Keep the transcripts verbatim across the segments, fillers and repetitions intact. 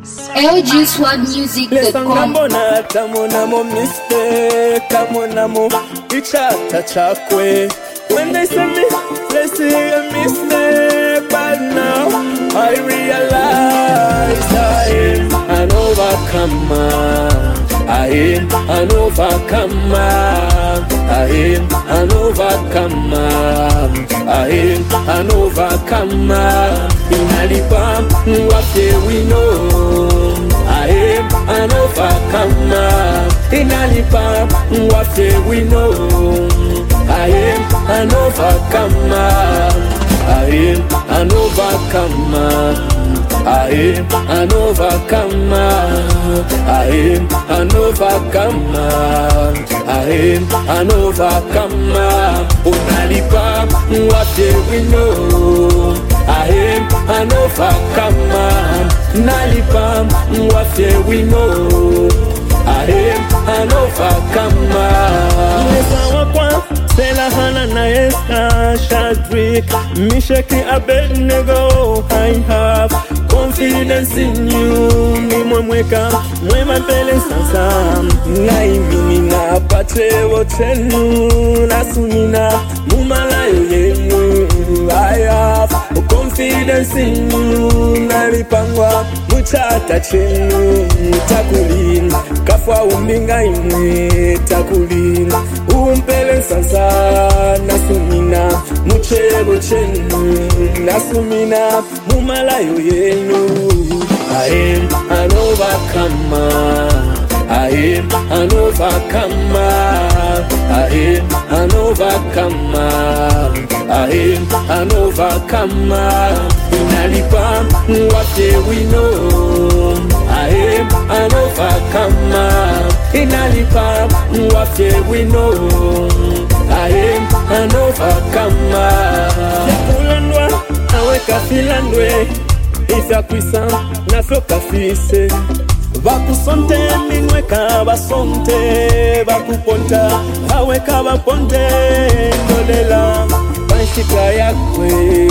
L G Swag Music dot com. Lesangambona tamona mo mistake, tamona mo ichata chakwe. When they say me, they say a mistake, but now I realize I am an overcomer. I am an overcomer. I am an overcomer. I am an overcomer. Inalipa mwafye we know. I am an overcomer. Inalipa mwafye we know. I am an overcomer. I am an overcomer. I am an overcomer. I am an overcomer. I am an overcomer. Unalipa mwate we know. I am an overcomer. Nalipa mwate we know. I am an overcomer. Nesa wakwa Sela Hana na Esther Shadrach Meshach Abednego. I have confidence in you. Ni mwemweka mwema mbele sasa. Naimini na pate wotenu. Nasunina mumalayo yenu. I have confidence in you. Nalipangwa muchata chenu. Takulin kafwa umbinga imwe. Takulin umpele sasa. Nasumina muchego chenu. Nasumina mumalayo yenu. I am an overcomer. I am an overcomer. I am an overcomer. I am an overcomer. Inalipa mwate we know. I am an overcomer. Inalipa mwate we know. I am an overcomer. Yakulandwa aweka filandwe. Isa kwisa na floka fise. Bakusonte minweka basonte. Bakuponta aweka baponte. Nolela banshika yakwe.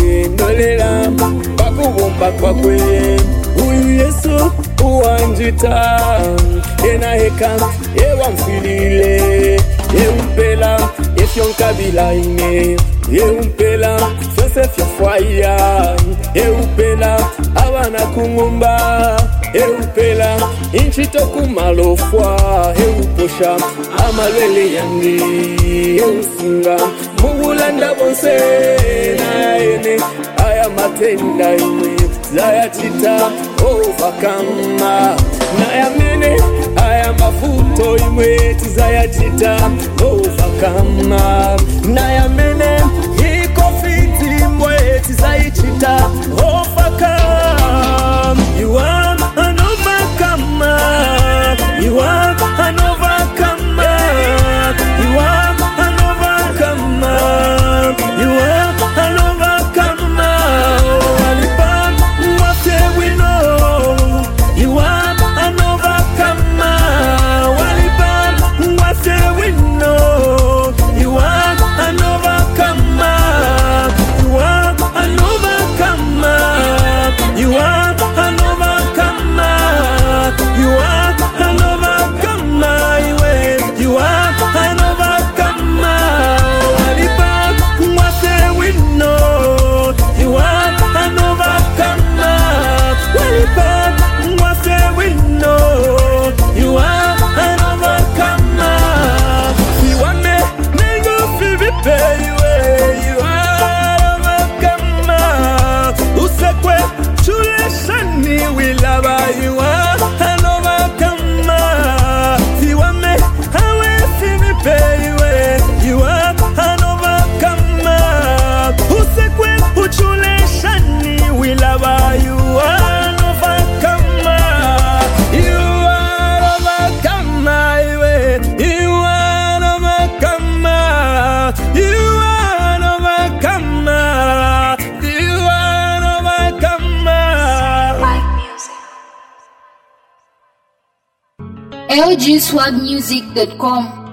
Nolela bakubumba kwakwe. Uyu Yesu uwanjita. Ena heka ewa mfilile. Eumpela efyonkabila ine. Eumpela fyose fyafwaya. Eupela abana kumumba. Eupela inchito kumalofwa. Euposha amalwele yangi. Eusinga mugulanda bonse na ene. Aya matenda ime Zaya chita overcomer. Na ya mene aya mafuto imwe. Tizaya chita overcomer. Na ya mene hiko fiti imwe. Tizaya chita overcome. You are an overcomer. You are an overcomer. You are an overcomer. You are an overcomer. Walipa mwate we know. You are an overcomer. Walipa mwate we know. You are an overcomer. You are an overcomer. You are an overcomer. You are an overcomer. You are an overcomer. Walipa mwate we know. You are an overcomer. Walipa mwate we know. You are an overcomer. Siwane nego fivipe iwe. You are an overcomer. Usekwe chule shani wilaba. You are an overcomer. Siwane hawe fivipe iwe. You are an overcomer. Usekwe uchule shani wilaba. You are an overcomer. You are overcomer iwe. You are an overcomer. You are an overcomer. You are an overcomer. L G Swag Music dot com.